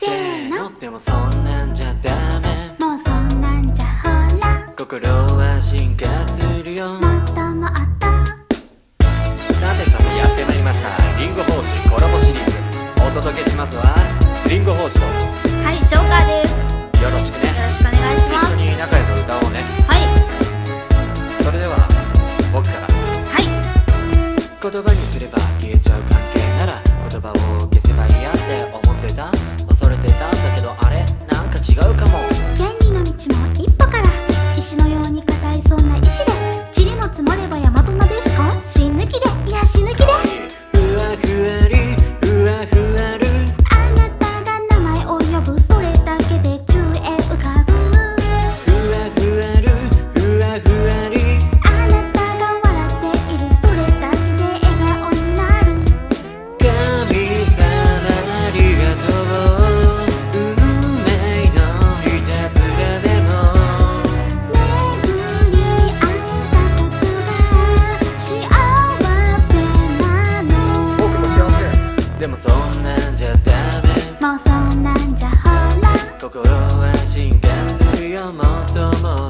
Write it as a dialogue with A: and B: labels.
A: せーの。
B: でもそんなんじゃダメ、
A: もうそんなんじゃほら
B: 心は進化するよ。
A: もっともっと
C: さてやってまいりましたリンゴ奉仕コラボシリーズ。お届けしますのはリンゴ奉仕と
A: はい、ジョーカーです。
C: よろしくね。
A: よろしくお願いします。
C: 一緒に仲良く歌おうね。
A: はい
C: それでは僕から。
A: はい。
B: 言葉にすれば消えちゃう関係なら言葉を消せばいいやって思ってた、恐れてたんだけどあれなんか違うかも。
A: 千里の道も一歩から、石のように硬いそんな石で、塵も積もれば山となでしこ、死ぬ気でいや死ぬ気で、
B: ふわふわりふわふわる、
A: あなたが名前を呼ぶそれだけで宙へ浮かぶ、
B: ふわふわるふわふわり、
A: あなたが笑っているそれだけで笑顔になる、
B: 神様ありがとう、運命のいたずらでも
A: 巡り合ったことが幸せなの、
C: 僕も幸せ。
B: でもそんなんじゃダメ、
A: もうそんなんじゃほら
B: 心は進化するよもっともっ